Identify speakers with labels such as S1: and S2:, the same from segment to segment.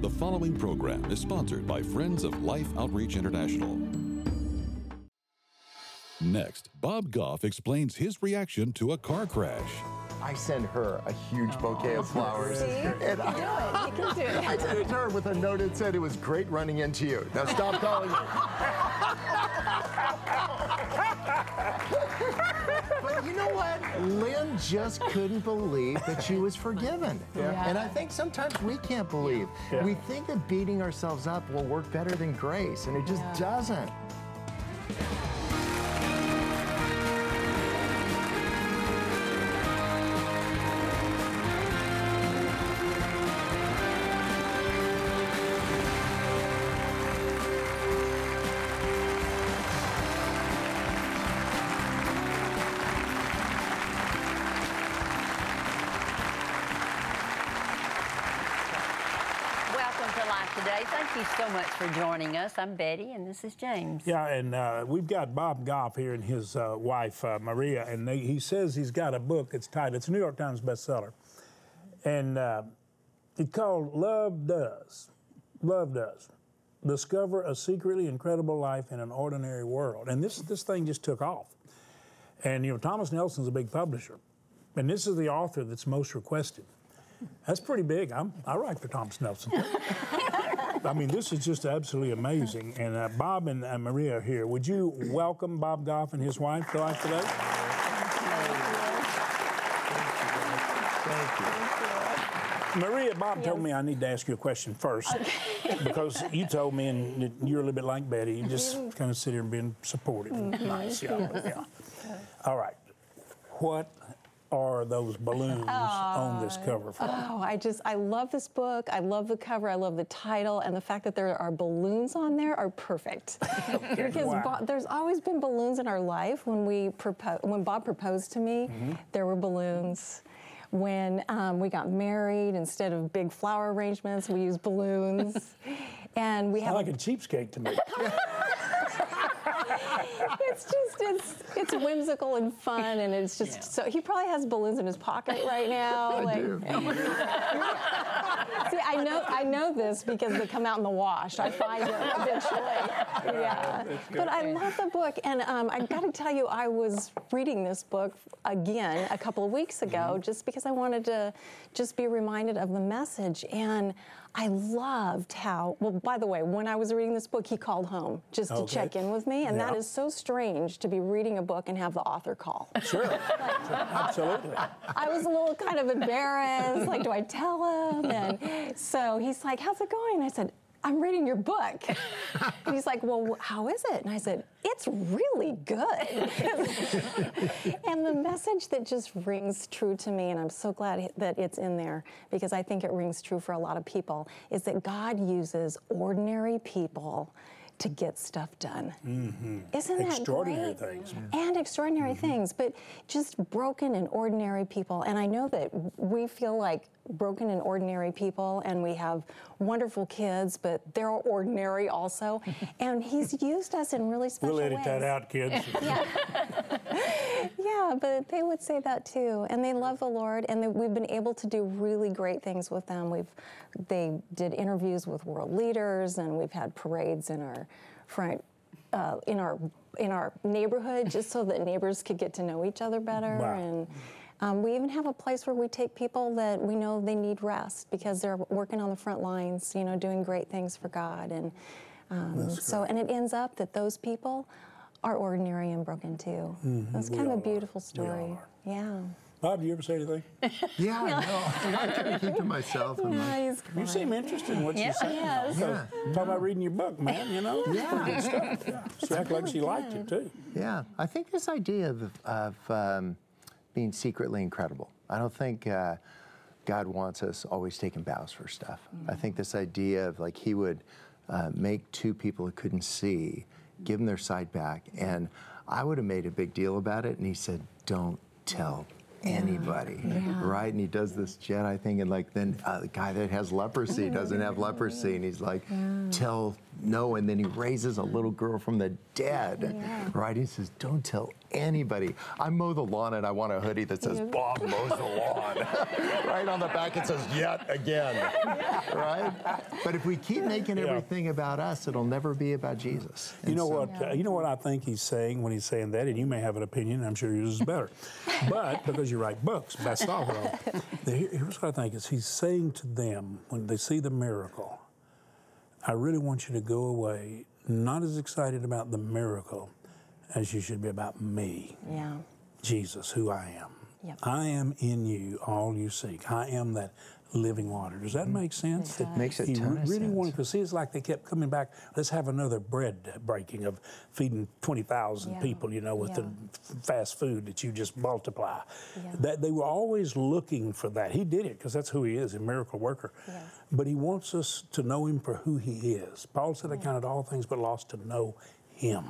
S1: The following program is sponsored by Friends of Life Outreach International. Next, Bob Goff explains his reaction to a car crash.
S2: I sent her a huge bouquet of flowers.
S3: See? You can do it.
S2: I sent it to her with a note that said, "It was great running into you. Now stop calling me." But you know what? Lynn just couldn't believe that she was forgiven.
S3: Yeah.
S2: And I think sometimes we can't believe.
S4: Yeah.
S2: We think that beating ourselves up will work better than grace, and it just doesn't.
S3: Today. Thank you so much for joining us. I'm Betty, and this is James.
S4: Yeah, and we've got Bob Goff here and his wife, Maria, and he says he's got a book. It's titled, it's a New York Times bestseller, and it's called Love Does. Love Does. Discover a secretly incredible life in an ordinary world. And this thing just took off. And, you know, Thomas Nelson's a big publisher, and this is the author that's most requested. That's pretty big. I write for Thomas Nelson. I mean, this is just absolutely amazing. And Bob and Maria are here. Would you welcome Bob Goff and his wife to Life Today? Thank you. Maria, Bob told me I need to ask you a question first. Okay. Because you told me, and you're a little bit like Betty, you just kind of sit here and being supportive. Nice, yeah. All right. What are those balloons on this cover for?
S5: I love this book. I love the cover. I love the title, and the fact that there are balloons on there are perfect.
S4: Okay,
S5: because there's always been balloons in our life. When Bob proposed to me, there were balloons. When we got married, instead of big flower arrangements, we used balloons. And we have
S4: like a cheapskate to me.
S5: It's whimsical and fun, and it's just so he probably has balloons in his pocket right now.
S2: I do.
S5: See, I know this because they come out in the wash. I find it eventually. Yeah. But I love the book, and I got to tell you, I was reading this book again a couple of weeks ago, just because I wanted to just be reminded of the message. And I loved how, well, by the way, when I was reading this book, he called home just to check in with me. And that is so strange to be reading a book and have the author call.
S4: Sure. Absolutely.
S5: I was a little kind of embarrassed. Like, do I tell him? And so he's like, how's it going? And I said, I'm reading your book. And he's like, well, how is it? And I said, it's really good. And the message that just rings true to me, and I'm so glad that it's in there, because I think it rings true for a lot of people, is that God uses ordinary people to get stuff done. Isn't that
S4: extraordinary
S5: great?
S4: Things.
S5: And extraordinary things, but just broken and ordinary people. And I know that we feel like broken and ordinary people, and we have wonderful kids, but they're ordinary also. And he's used us in really special ways.
S4: We'll edit that out, kids.
S5: Yeah, but they would say that too. And they love the Lord, and we've been able to do really great things with them. They did interviews with world leaders, and we've had parades in our front, in our neighborhood, just so that neighbors could get to know each other better.
S4: Wow.
S5: And we even have a place where we take people that we know they need rest because they're working on the front lines, you know, doing great things for God. And and it ends up that those people are ordinary and broken too. That's kind of a beautiful story. Yeah.
S4: Bob, do you ever say anything?
S2: Yeah, I know. I kind of keep to myself. And
S4: You seem interested in what you say.
S5: Yes.
S4: Talk about reading your book, man, you know?
S2: Yeah.
S4: Good stuff. Yeah. She acted like she liked it, too.
S2: Yeah, I think this idea of being secretly incredible. I don't think God wants us always taking bows for stuff. I think this idea of like he would make two people who couldn't see, give them their sight back, and I would have made a big deal about it, and he said, don't tell anybody, right? And he does this Jedi thing, and like then the guy that has leprosy doesn't have leprosy, and he's like, tell no, and then he raises a little girl from the dead, right? He says, don't tell anybody. I mow the lawn, and I want a hoodie that says Bob mows the lawn. Right on the back it says yet again, right? But if we keep making everything about us, it'll never be about Jesus.
S4: You know what? You know what I think he's saying when he's saying that, and you may have an opinion. I'm sure yours is better, but because you write books, bestseller. Here's what I think: is he's saying to them when they see the miracle, I really want you to go away not as excited about the miracle as you should be about me, Jesus, who I am.
S5: Yep.
S4: I am in you, all you seek. I am that living water. Does that make sense?
S2: It makes a ton of
S4: really
S2: sense.
S4: wanted to see. It's like they kept coming back. Let's have another bread breaking of feeding 20,000 people, you know, with the fast food that you just multiply. That they were always looking for that. He did it because that's who he is, a miracle worker. But he wants us to know him for who he is. Paul said, I counted all things but lost to know him.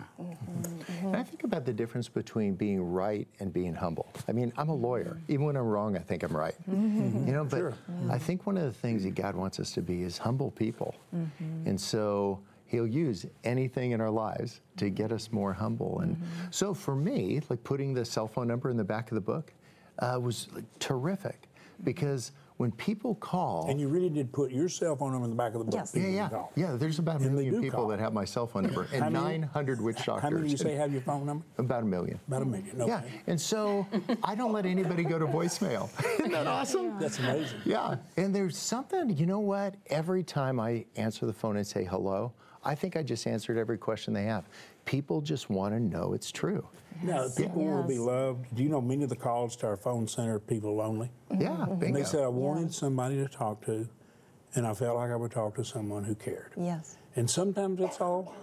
S2: And I think about the difference between being right and being humble. I mean, I'm a lawyer. Even when I'm wrong, I think I'm right. You know, but I think one of the things that God wants us to be is humble people. And so he'll use anything in our lives to get us more humble. And so for me, like putting the cell phone number in the back of the book was like, terrific, because when people call...
S4: And you really did put your cell phone number in the back of the book.
S5: Yes.
S2: Yeah, there's about a million people that have my cell phone number, and 900 witch doctors.
S4: How many do you say have your phone number?
S2: About a million.
S4: About a million, okay.
S2: Yeah, and so I don't let anybody go to voicemail. Isn't that awesome?
S4: That's amazing.
S2: Yeah, and there's something, you know what? Every time I answer the phone and say hello, I think I just answered every question they have. People just want to know it's true.
S4: Now, people will be loved. Do you know many of the calls to our phone center, people are lonely?
S2: Yeah, bingo.
S4: And they said, I wanted somebody to talk to, and I felt like I would talk to someone who cared.
S5: Yes.
S4: And sometimes it's all,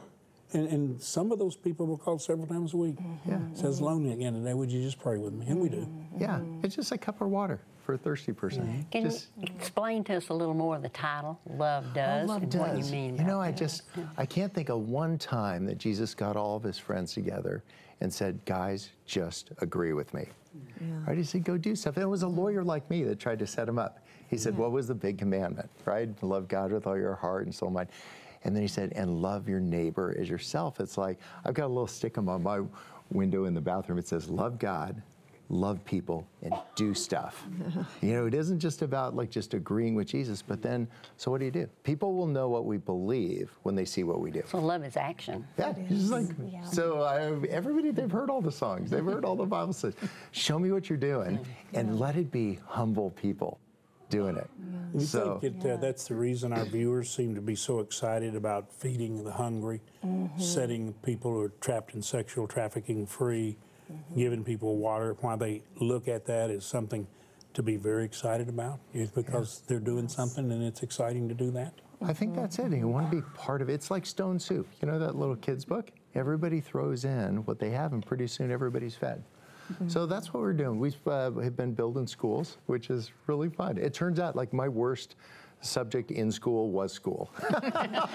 S4: and some of those people will call several times a week. Says lonely again today, would you just pray with me? And we do.
S2: Yeah, it's just a cup of water for a thirsty person.
S3: Can you explain to us a little more of the title, Love Does,
S2: Love
S3: and
S2: does.
S3: what you mean
S2: You know,
S3: by
S2: I
S3: that?
S2: I can't think of one time that Jesus got all of his friends together and said, guys, just agree with me. Right? He said, go do stuff. And it was a lawyer like me that tried to set him up. He said, what was the big commandment, right? Love God with all your heart and soul and mind. And then he said, and love your neighbor as yourself. It's like, I've got a little stickum on my window in the bathroom. It says, love God, love people, and do stuff. You know, it isn't just about like just agreeing with Jesus, but then, so what do? People will know what we believe when they see what we do.
S3: So love is action.
S2: Yeah, it's just like, so everybody, they've heard all the songs, they've heard all the Bible says, show me what you're doing, and let it be humble people doing it.
S4: You think that that's the reason our viewers seem to be so excited about feeding the hungry, setting people who are trapped in sexual trafficking free, giving people water, why they look at that as something to be very excited about, is because they're doing something and it's exciting to do that?
S2: I think that's it. You want to be part of it. It's like Stone Soup. You know that little kid's book? Everybody throws in what they have, and pretty soon everybody's fed. So that's what we're doing. We've been building schools, which is really fun. It turns out like my worst subject in school was school. But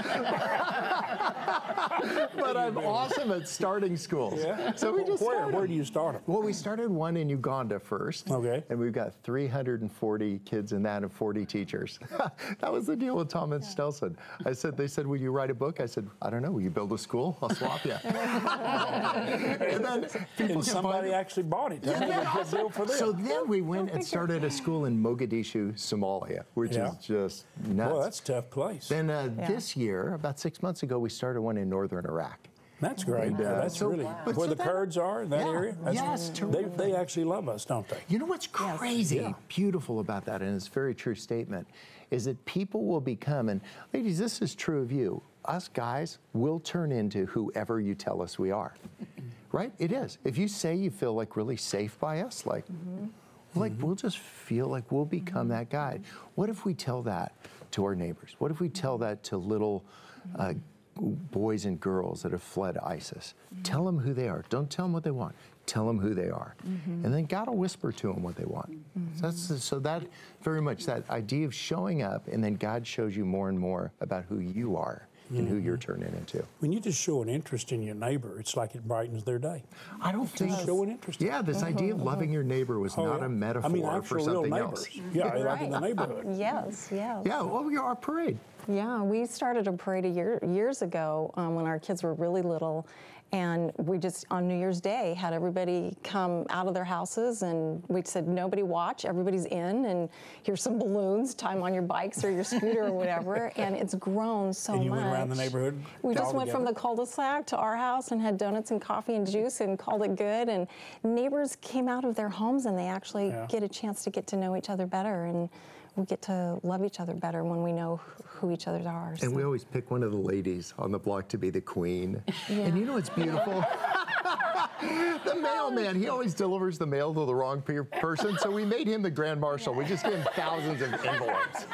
S2: I'm awesome at starting schools. So we just
S4: Where do you start them?
S2: Well, we started one in Uganda first.
S4: Okay.
S2: And we've got 340 kids in that and 40 teachers. That was the deal with Tom and Stelson. They said, will you write a book? I said, I don't know. Will you build a school? I'll swap you. And then people
S4: somebody actually bought it. That's a good deal for them.
S2: So then we went and started a school in Mogadishu, Somalia, which is just nuts.
S4: Well, that's a tough place.
S2: Then this year, about 6 months ago, we started one in northern Iraq.
S4: That's great.
S2: And,
S4: that's
S2: so-
S4: really
S2: but
S4: where
S2: so
S4: the
S2: that-
S4: Kurds are in that
S2: Yeah,
S4: area.
S2: yes,
S4: they actually love us, don't they?
S2: You know what's crazy, beautiful about that, and it's a very true statement, is that people will become, and ladies, this is true of you, us guys will turn into whoever you tell us we are. Right? It is. If you say you feel like really safe by us, like we'll just feel like we'll become that guy. What if we tell that to our neighbors? What if we tell that to little boys and girls that have fled ISIS? Tell them who they are. Don't tell them what they want. Tell them who they are. And then God will whisper to them what they want. So that very much, that idea of showing up, and then God shows you more and more about who you are. in who you're turning into.
S4: When you just show an interest in your neighbor, it's like it brightens their day.
S2: I don't think
S4: Show an interest.
S2: Yeah, this idea of loving your neighbor was not a metaphor for
S4: real
S2: something
S4: neighbors.
S2: else.
S4: Yeah, like in the neighborhood.
S5: Yes, yes.
S2: Yeah, well, our parade.
S5: Yeah, we started a parade years ago when our kids were really little, and we just, on New Year's Day, had everybody come out of their houses, and we said, nobody watch, everybody's in, and here's some balloons, tie them on your bikes or your scooter or whatever, and it's grown so much.
S4: And you went around the neighborhood?
S5: We just
S4: all
S5: went from the
S4: together?
S5: cul-de-sac to our house and had donuts and coffee and juice and called it good, and neighbors came out of their homes, and they actually get a chance to get to know each other better, and we get to love each other better when we know who each other are.
S2: And we always pick one of the ladies on the block to be the queen. And you know what's beautiful? The mailman, he always delivers the mail to the wrong person, so we made him the grand marshal. We just gave him thousands of envelopes.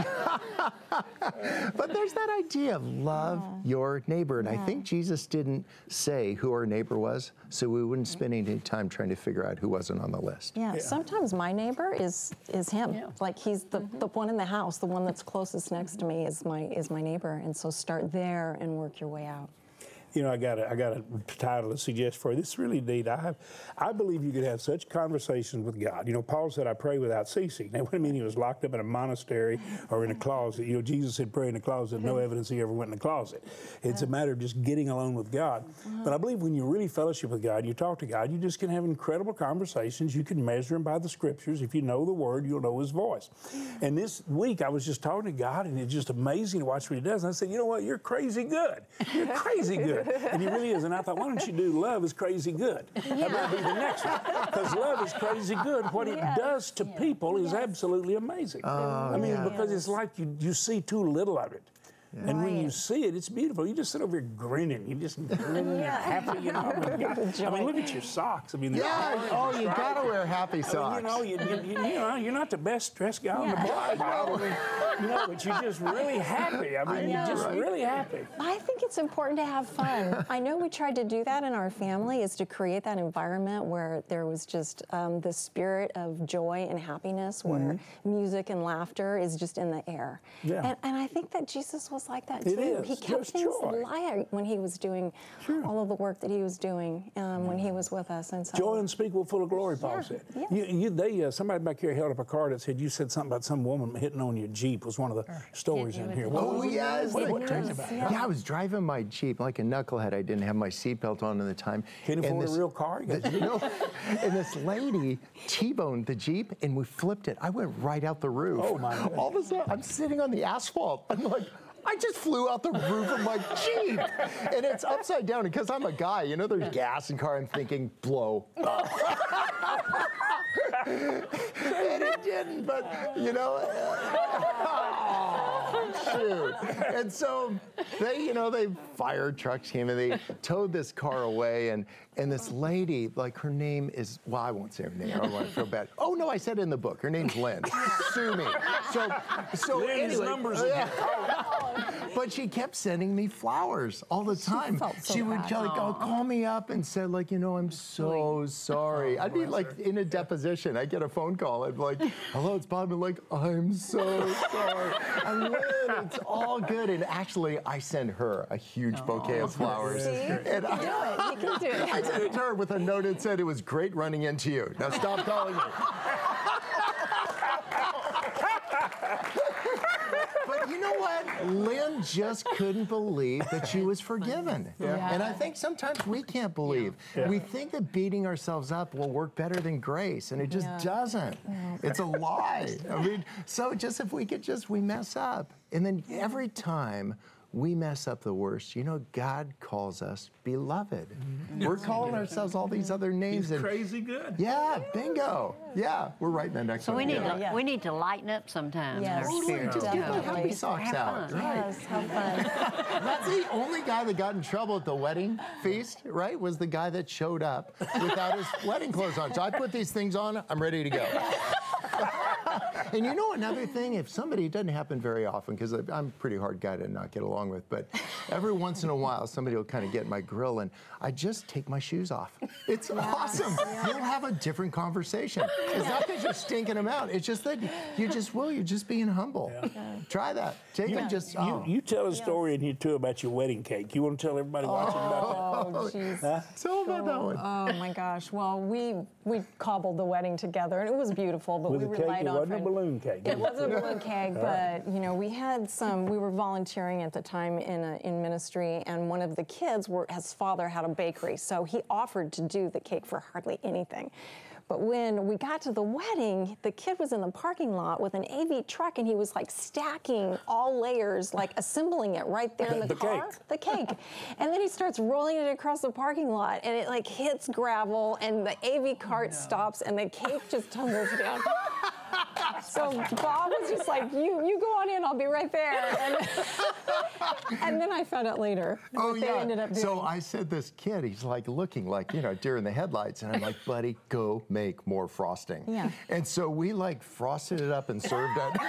S2: But there's that idea of love your neighbor. And I think Jesus didn't say who our neighbor was, so we wouldn't spend any time trying to figure out who wasn't on the list.
S5: Yeah, sometimes my neighbor is him.
S3: Yeah.
S5: Like he's the one in the house, the one that's closest next to me is my neighbor. And so start there and work your way out.
S4: You know, I got a title to suggest for you. This is really neat. I believe you could have such conversations with God. You know, Paul said, I pray without ceasing. That wouldn't mean he was locked up in a monastery or in a closet. You know, Jesus said, pray in a closet. No evidence he ever went in a closet. It's a matter of just getting alone with God. But I believe when you really fellowship with God, you talk to God, you just can have incredible conversations. You can measure him by the scriptures. If you know the word, you'll know his voice. And this week, I was just talking to God, and it's just amazing to watch what he does. And I said, you know what? You're crazy good. You're crazy good. And he really is. And I thought, why don't you do Love is Crazy Good? That might be the next one. Because love is crazy good. What it does to people is absolutely amazing. I mean, because it's like you see too little of it. Yeah. And when you see it, it's beautiful. You just sit over here grinning. You just grinning and happy, you know. I mean, look at your socks. I mean, you
S2: gotta wear happy socks.
S4: I mean, you know, you're not the best dressed guy on the block. I mean, you know, but you're just really happy. I mean, you're just really happy.
S5: I think it's important to have fun. I know we tried to do that in our family, is to create that environment where there was just the spirit of joy and happiness, where music and laughter is just in the air.
S4: Yeah.
S5: And I think that Jesus was like that
S4: It
S5: too.
S4: is.
S5: He kept
S4: Just
S5: things
S4: joy.
S5: light when he was doing all of the work that he was doing when he was with us. And so,
S4: Joy unspeakable, full of glory, Paul said.
S5: Yeah.
S4: Somebody back here held up a card that said, you said something about some woman hitting on your Jeep was one of the stories in here.
S2: Oh, yes.
S4: What talking about?
S2: Yeah, I was driving my Jeep like a knucklehead. I didn't have my seatbelt on at the time.
S4: Can't afford a real car?
S2: And this lady T-boned the Jeep, and we flipped it. I went right out the roof.
S4: Oh, my God.
S2: All of a sudden, I'm sitting on the asphalt. I'm like, I just flew out the roof of my Jeep. And it's upside down. And because I'm a guy, you know, there's gas in car. I'm thinking, blow up. And it didn't, but, you know, shoot. And so they fire trucks came and they towed this car away. And this lady, like her name is, well, I won't say her name. I don't want to feel bad. Oh, no, I said it in the book. Her name's Lynn. Sue me. So
S4: Lynn's
S2: anyway.
S4: numbers in
S2: But she kept sending me flowers all the time. She would call me up and said, like, you know, I'm so sorry. I'd be like in a deposition. I'd get a phone call. I'd be like, hello, it's Bob. And like, I'm so sorry. I'm Lynn. It's all good. And actually, I sent her a huge bouquet of flowers. And
S5: you can do it.
S2: I sent it to her with a note that said, it was great running into you. Now stop calling me. But you know what? Lynn just couldn't believe that she was forgiven.
S5: Yeah.
S2: And I think sometimes we can't believe. We think that beating ourselves up will work better than grace, and it just doesn't. It's a lie. I mean, so just if we could we mess up. And then every time we mess up the worst, you know, God calls us beloved. We're calling ourselves all these other names.
S4: He's crazy good.
S2: Yeah, bingo. Yeah, we're right in that next
S3: So
S2: one.
S3: we need to lighten up sometimes.
S5: Yes.
S3: Our spirit.
S2: Just get the
S5: Definitely.
S2: happy socks
S3: Have
S2: out.
S3: fun.
S2: Right.
S5: Yes, have fun.
S2: That's the only guy that got in trouble at the wedding feast, right? Was the guy that showed up without his wedding clothes on. So I put these things on, I'm ready to go. And you know another thing, if somebody, it doesn't happen very often because I'm a pretty hard guy to not get along with, but every once in a while somebody will kind of get in my grill and I just take my shoes off. It's awesome.
S5: Yeah.
S2: You'll have a different conversation. It's not that you're stinking them out. It's just that you're just being humble.
S4: Yeah.
S2: Try that. Take them just.
S4: You tell a story in here too about your wedding cake. You want to tell everybody watching about
S5: Oh, jeez.
S2: Tell them about that one.
S5: Oh my gosh. Well, we cobbled the wedding together, and it was beautiful. But
S4: with
S5: we
S4: a cake.
S5: relied
S4: It
S5: on
S4: wasn't a balloon cake.
S5: It was a balloon cake, but you know, we had some. We were volunteering at the time in ministry, and one of the kids, his father had a bakery, so he offered to do the cake for hardly anything. But when we got to the wedding, the kid was in the parking lot with an AV truck, and he was like stacking all layers, like assembling it right there in the car.
S4: Cake.
S5: The cake. And then he starts rolling it across the parking lot, and it like hits gravel, and the AV cart stops, and the cake just tumbles down. So Bob was just like, you go on in, I'll be right there. And then I found out later what they ended up doing.
S2: So I said, this kid, he's like looking like, deer in the headlights. And I'm like, buddy, go make more frosting.
S5: Yeah.
S2: And so we like frosted it up and served it.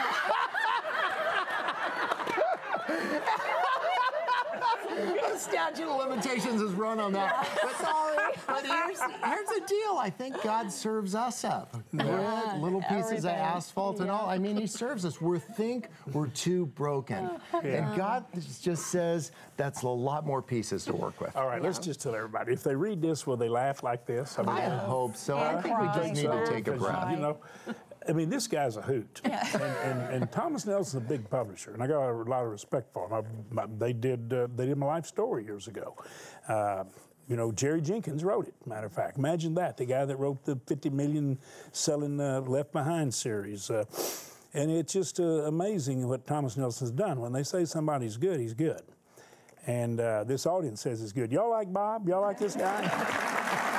S2: The statute of limitations is run on that. But here's the deal. I think God serves us up. Little pieces of
S5: Everything.
S2: asphalt and all. I mean, he serves us. We're too broken. And God just says that's a lot more pieces to work with.
S4: All right, let's just tell everybody. If they read this, will they laugh like this?
S2: I hope so. I think we just need to take a breath.
S4: You know, I mean, this guy's a hoot. And Thomas Nelson's a big publisher, and I got a lot of respect for him. They did my life story years ago. Jerry Jenkins wrote it, matter of fact. Imagine that, the guy that wrote the 50 million selling Left Behind series. And it's just amazing what Thomas Nelson's done. When they say somebody's good, he's good. And this audience says he's good. Y'all like Bob? Y'all like this guy?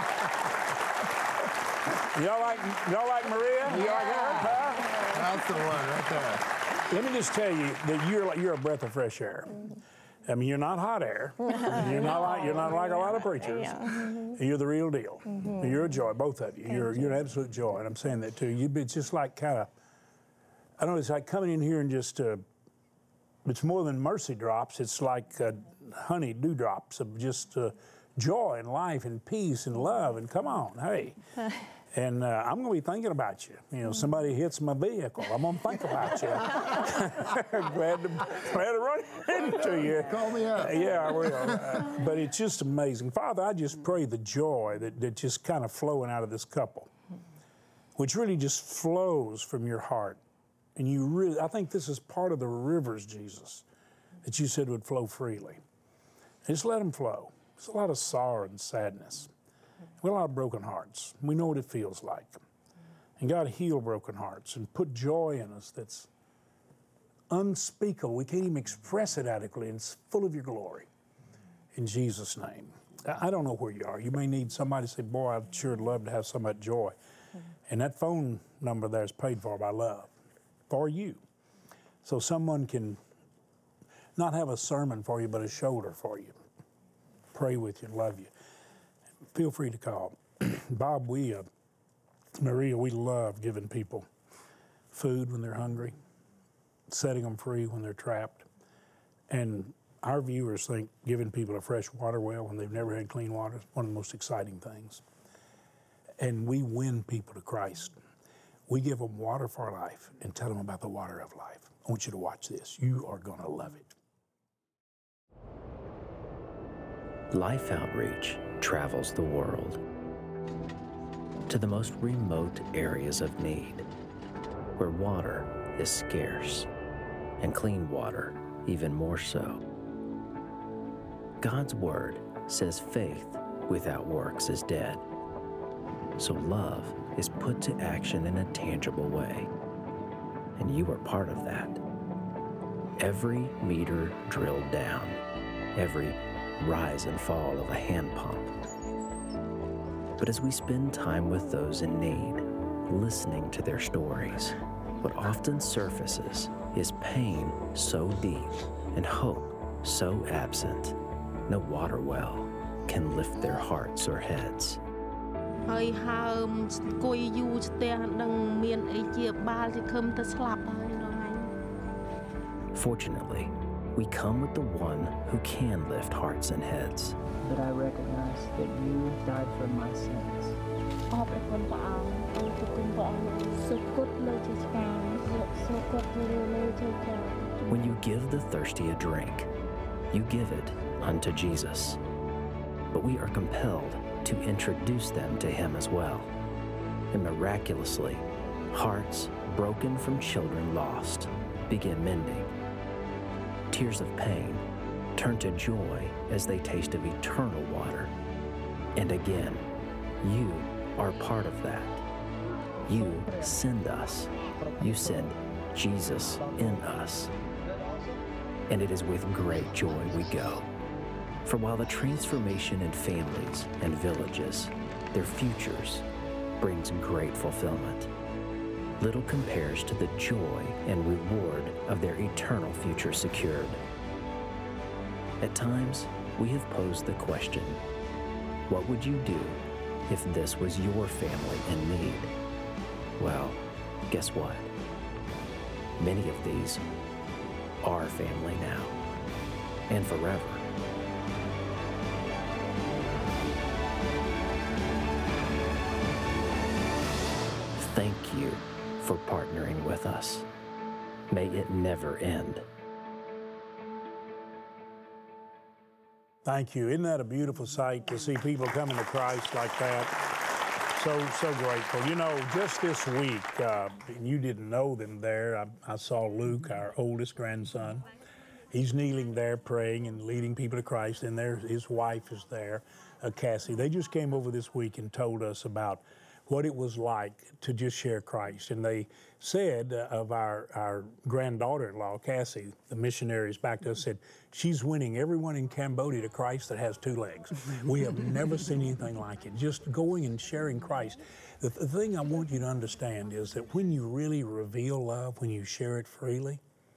S4: Y'all like Maria? You like her?
S2: That's the one right there.
S4: Let me just tell you that you're a breath of fresh air. I mean, you're not hot air. You're not like a lot of preachers.
S5: Yeah.
S4: You're the real deal. You're a joy, both of you. You're an absolute joy, and I'm saying that to you. It's just like kind of, I don't know. It's like coming in here and just. It's more than mercy drops. It's like honey dewdrops of just joy and life and peace and love. And come on, hey. And I'm going to be thinking about you. Somebody hits my vehicle, I'm going to think about you. glad to run into you.
S2: Call me up.
S4: Yeah, I will. But it's just amazing. Father, I just pray the joy that just kind of flowing out of this couple, which really just flows from your heart. And I think this is part of the rivers, Jesus, that you said would flow freely. And just let them flow. There's a lot of sorrow and sadness. We have a lot of broken hearts. We know what it feels like. And God, heal broken hearts and put joy in us that's unspeakable. We can't even express it adequately, and it's full of your glory. In Jesus' name. I don't know where you are. You may need somebody to say, boy, I'd sure love to have some of that joy. And that phone number there is paid for by love, for you. So someone can not have a sermon for you, but a shoulder for you. Pray with you and love you. Feel free to call. Bob, Maria, we love giving people food when they're hungry, setting them free when they're trapped. And our viewers think giving people a fresh water well when they've never had clean water is one of the most exciting things. And we win people to Christ. We give them water for life and tell them about the water of life. I want you to watch this. You are going to love it.
S6: Life Outreach travels the world to the most remote areas of need, where water is scarce and clean water even more so. God's Word says faith without works is dead. So love is put to action in a tangible way. And you are part of that. Every meter drilled down, every rise and fall of a hand pump. But as we spend time with those in need, listening to their stories, what often surfaces is pain so deep and hope so absent, no water well can lift their hearts or heads.
S7: ហើយហើមអង្គុយយូរស្ទះនឹងមានអីជាបាលជាខឹមទៅស្លាប់ហើយដល់ថ្ងៃ
S6: Fortunately, we come with the one who can lift hearts and heads.
S8: But I recognize that you died for my sins.
S7: អរព្រះគុណព្រះអង្គអរព្រះគុណព្រះអង្គសុគតលើជាស្កាសុគតលើជាស្កា
S6: When you give the thirsty a drink, you give it unto Jesus. But we are compelled to introduce them to him as well. And miraculously, hearts broken from children lost begin mending. Tears of pain turn to joy as they taste of eternal water. And again, you are part of that. You send us. You send Jesus in us. And it is with great joy we go. For while the transformation in families and villages, their futures, brings great fulfillment, little compares to the joy and reward of their eternal future secured. At times, we have posed the question, what would you do if this was your family in need? Well, guess what? Many of these are family now and forever. Thank you for partnering with us. May it never end.
S4: Thank you. Isn't that a beautiful sight to see people coming to Christ like that? So grateful. You know, just this week, and you didn't know them there, I saw Luke, our oldest grandson. He's kneeling there praying and leading people to Christ, and there his wife is there, Cassie. They just came over this week and told us about what it was like to just share Christ. And they said of our granddaughter-in-law, Cassie, the missionaries back to us, said, she's winning everyone in Cambodia to Christ that has two legs. We have never seen anything like it. Just going and sharing Christ. The thing I want you to understand is that when you really reveal love, when you share it freely,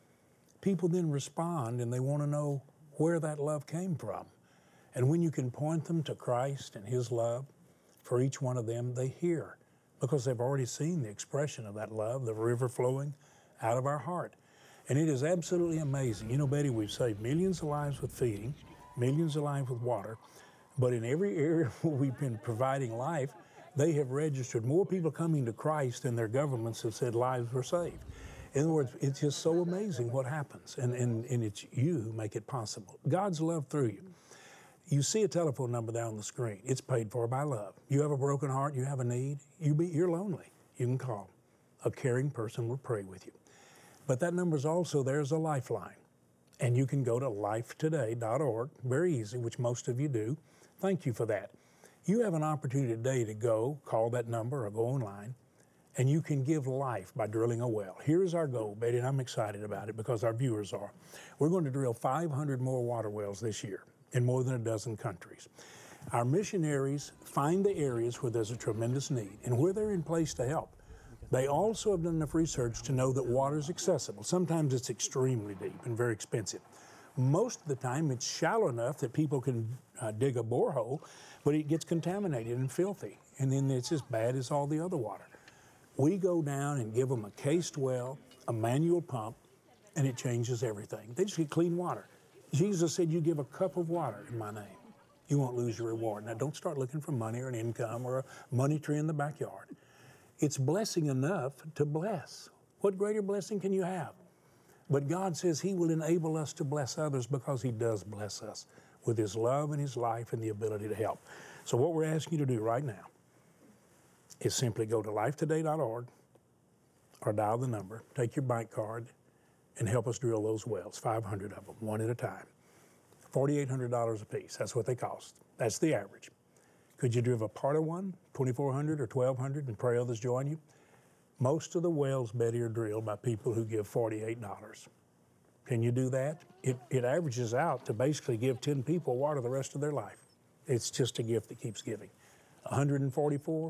S4: people then respond and they want to know where that love came from. And when you can point them to Christ and his love, for each one of them, they hear because they've already seen the expression of that love, the river flowing out of our heart. And it is absolutely amazing. You know, Betty, we've saved millions of lives with feeding, millions of lives with water, but in every area where we've been providing life, they have registered more people coming to Christ than their governments have said lives were saved. In other words, it's just so amazing what happens, and it's you who make it possible. God's love through you. You see a telephone number there on the screen. It's paid for by love. You have a broken heart, you have a need, you're lonely. You can call. A caring person will pray with you. But that number is also there as a lifeline. And you can go to lifetoday.org, very easy, which most of you do. Thank you for that. You have an opportunity today to go, call that number or go online, and you can give life by drilling a well. Here's our goal, Betty, and I'm excited about it because our viewers are. We're going to drill 500 more water wells this year in more than a dozen countries. Our missionaries find the areas where there's a tremendous need and where they're in place to help. They also have done enough research to know that water is accessible. Sometimes it's extremely deep and very expensive. Most of the time it's shallow enough that people can dig a borehole, but it gets contaminated and filthy, and then it's as bad as all the other water. We go down and give them a cased well, a manual pump, and it changes everything. They just get clean water. Jesus said, you give a cup of water in my name, you won't lose your reward. Now, don't start looking for money or an income or a money tree in the backyard. It's blessing enough to bless. What greater blessing can you have? But God says he will enable us to bless others because he does bless us with his love and his life and the ability to help. So what we're asking you to do right now is simply go to lifetoday.org or dial the number, take your bank card, and help us drill those wells, 500 of them, one at a time. $4,800 a piece, that's what they cost. That's the average. Could you drill a part of one, 2,400 or 1,200, and pray others join you? Most of the wells, Betty, are drilled by people who give $48. Can you do that? It averages out to basically give 10 people water the rest of their life. It's just a gift that keeps giving. 144,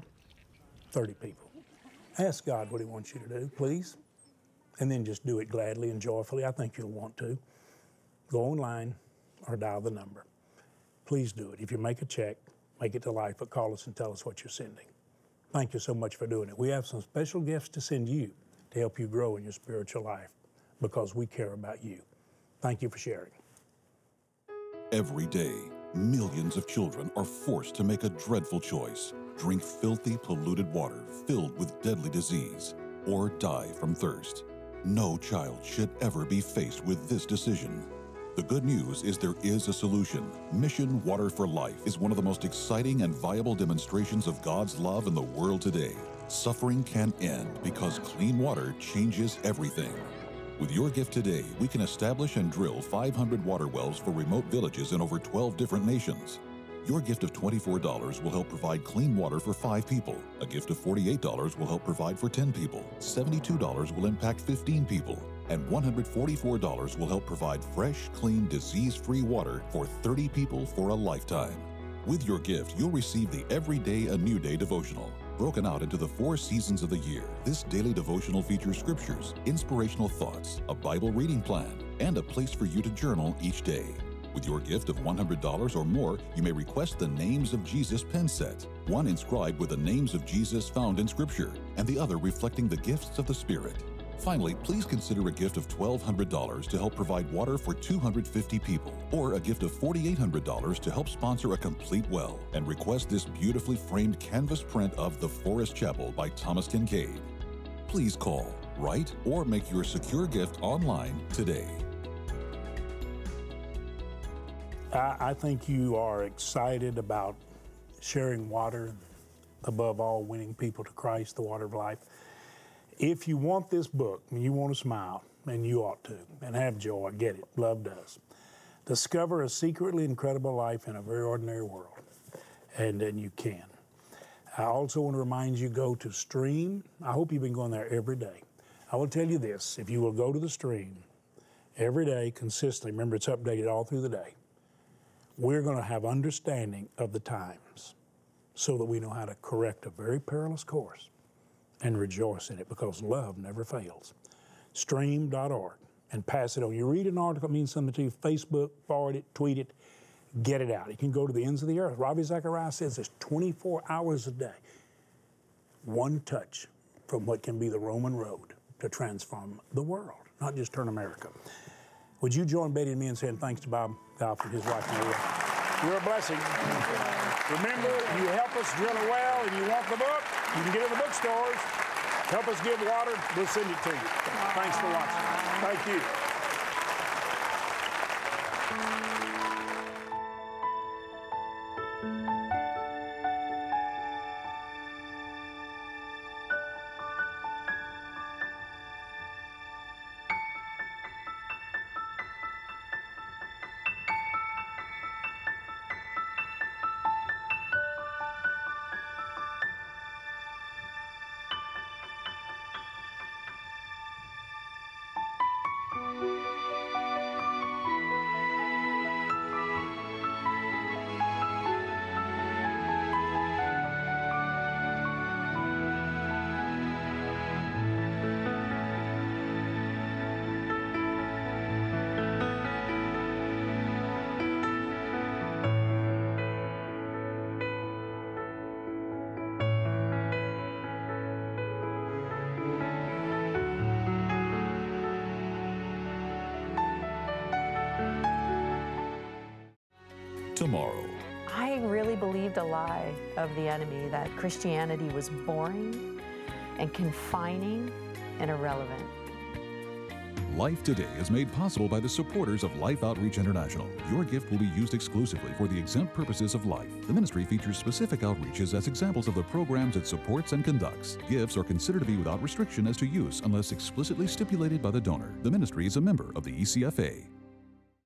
S4: 30 people. Ask God what he wants you to do, please. And then just do it gladly and joyfully. I think you'll want to. Go online or dial the number. Please do it. If you make a check, Make It to Life, but call us and tell us what you're sending. Thank you so much for doing it. We have some special gifts to send you to help you grow in your spiritual life because we care about you. Thank you for sharing.
S1: Every day, millions of children are forced to make a dreadful choice: drink filthy, polluted water filled with deadly disease, or die from thirst. No child should ever be faced with this decision. The good news is there is a solution. Mission Water for Life is one of the most exciting and viable demonstrations of God's love in the world today. Suffering can end because clean water changes everything. With your gift today, we can establish and drill 500 water wells for remote villages in over 12 different nations. Your gift of $24 will help provide clean water for 5 people. A gift of $48 will help provide for 10 people. $72 will impact 15 people. And $144 will help provide fresh, clean, disease-free water for 30 people for a lifetime. With your gift, you'll receive the Everyday a New Day devotional. Broken out into the 4 seasons of the year, this daily devotional features scriptures, inspirational thoughts, a Bible reading plan, and a place for you to journal each day. With your gift of $100 or more, you may request the Names of Jesus pen set, one inscribed with the names of Jesus found in Scripture, and the other reflecting the gifts of the Spirit. Finally, please consider a gift of $1,200 to help provide water for 250 people, or a gift of $4,800 to help sponsor a complete well, and request this beautifully framed canvas print of The Forest Chapel by Thomas Kincaid. Please call, write, or make your secure gift online today.
S4: I think you are excited about sharing water, above all, winning people to Christ, the water of life. If you want this book and you want to smile, and you ought to, and have joy, get it, love does. Discover a secretly incredible life in a very ordinary world, and then you can. I also want to remind you, go to Stream. I hope you've been going there every day. I will tell you this, if you will go to the Stream every day consistently, remember it's updated all through the day, we're going to have understanding of the times so that we know how to correct a very perilous course and rejoice in it, because love never fails. Stream.org, and pass it on. You read an article, it means something to you, Facebook, forward it, tweet it, get it out. You can go to the ends of the earth. Ravi Zacharias says there's 24 hours a day. One touch from what can be the Roman road to transform the world, not just turn America. Would you join Betty and me in saying thanks to Bob Goff and his wife, Maria? You're a blessing. Remember, you help us drill a well and you want the book, you can get it in the bookstores. Help us give water, we'll send it to you. Thanks for watching. Thank you.
S1: Tomorrow.
S9: I really believed a lie of the enemy that Christianity was boring and confining and irrelevant.
S1: Life Today is made possible by the supporters of Life Outreach International. Your gift will be used exclusively for the exempt purposes of life. The ministry features specific outreaches as examples of the programs it supports and conducts. Gifts are considered to be without restriction as to use unless explicitly stipulated by the donor. The ministry is a member of the ECFA.